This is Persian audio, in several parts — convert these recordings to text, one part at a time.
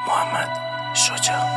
محمد شجاع.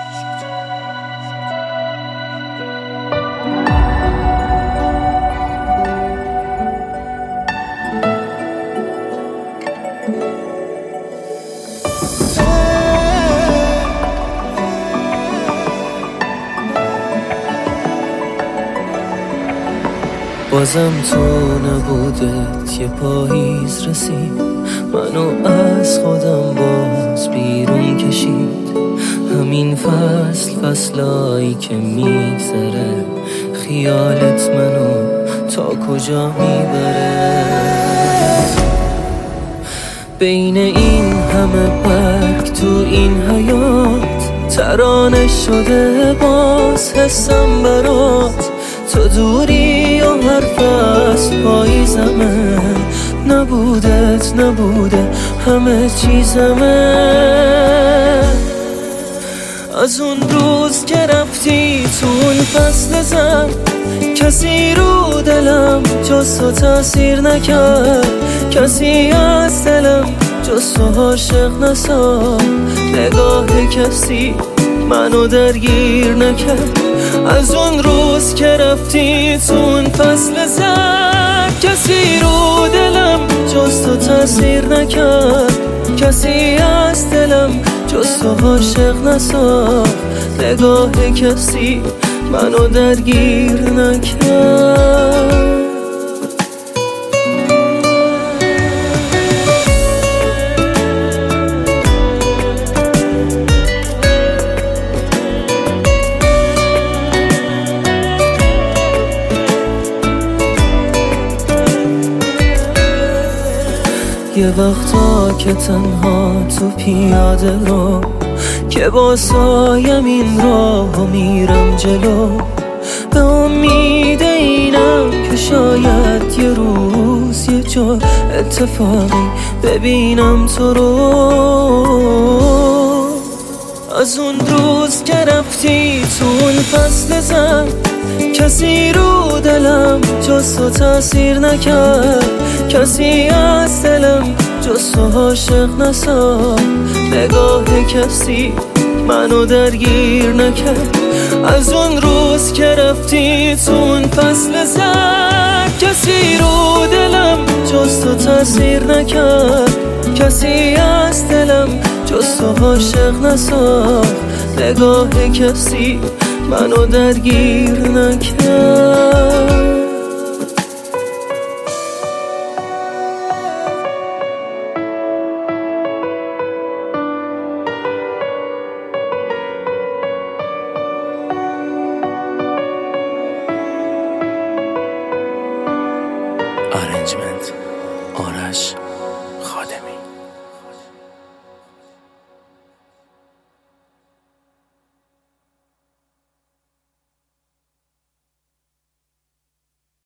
بازم تو نبودت یه پاییز رسید، منو از خودم باز بیرون کشید. همین فصلایی که میگذره، خیالت منو تا کجا میبره. بین این همه برگ تو این حیات، ترانه شده باز حسم برات. تو دوری و حرف از پاییزمه، نبوده همه چیزمه. از اون روز که رفتی تو اون فصل زن، کسی رو دلم جز تو تأثیر نکرد. کسی از دلم جز تو عاشق نساخت. نگاه کسی منو درگیر نکرد. از اون روز که رفتی تو اون فصل زن، کسی رو دلم جز تو تأثیر نکرد. کسی از دلم جز تو عاشق نساخت. نگاه کسی منو درگیر نکرد. یه وقتا که تنها تو پیاده رو، که با سایم این راهو میرم جلو. به امید اینم که شاید یه روز یه جا اتفاقی ببینم تو رو. از اون روز که رفتی تو اون فصل زن، کسی رو دلم جز تو تأثیر نکرد. کسی از دلم جز تو عاشق نساخت. نگاه کسی منو درگیر نکرد. از اون روز که رفتی تو اون فصل زن، کسی رو دلم جز تو تأثیر نکرد. کسی از دلم جز تو عاشق نساخت. نگاه کسی منو درگیر نکرد. Arrangement آرش